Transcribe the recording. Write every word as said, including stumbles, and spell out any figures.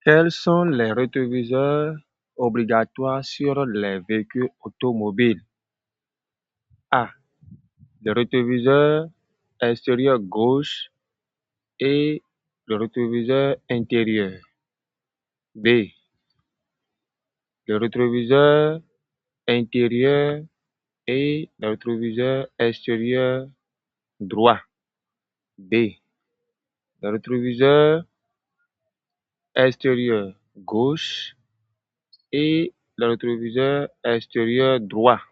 Quels sont les rétroviseurs obligatoires sur les véhicules automobiles? A. Le rétroviseur extérieur gauche et le rétroviseur intérieur. B. Le rétroviseur intérieur et le rétroviseur extérieur droit. B. Le rétroviseur extérieur gauche et le rétroviseur extérieur droit.